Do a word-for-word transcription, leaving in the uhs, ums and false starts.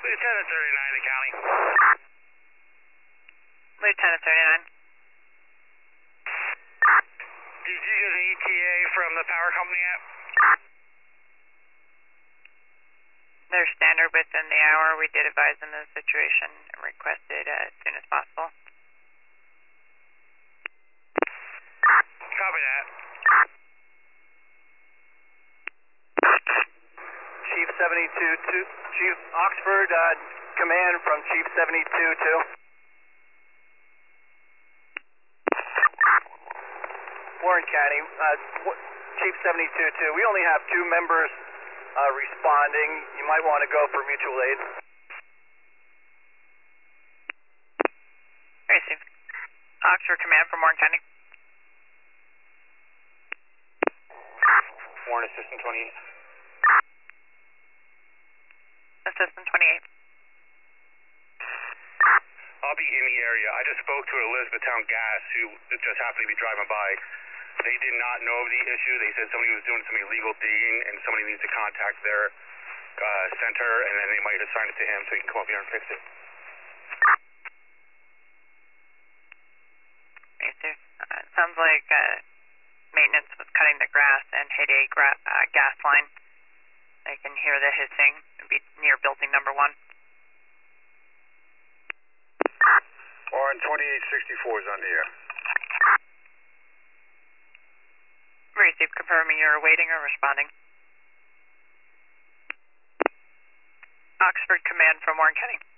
Lieutenant thirty-nine to county. Lieutenant thirty-nine. Did you get an E T A from the power company yet? They're standard within the hour. We did advise them of the situation and requested uh, as soon as possible. Copy that. Chief seventy-two two, Chief Oxford, uh, command from Chief seventy-two two. Warren County, uh, Chief seventy-two two. We only have two members uh, responding. You might want to go for mutual aid. Received. Oxford command from Warren County. Warren Assistant twenty-eight. Assistant twenty-eight. I'll be in the area. I just spoke to Elizabethtown Gas, who just happened to be driving by. They did not know of the issue. They said somebody was doing some illegal digging, and somebody needs to contact their uh, center, and then they might assign it to him so he can come up here and fix it. Received. Uh, it sounds like uh, maintenance was cutting the grass and hit a gra uh, gas line. I can hear the hissing. It'd be near building number one. Warren twenty-eight sixty-four is on the air. Received. Confirming you're awaiting or responding. Oxford command from Warren County.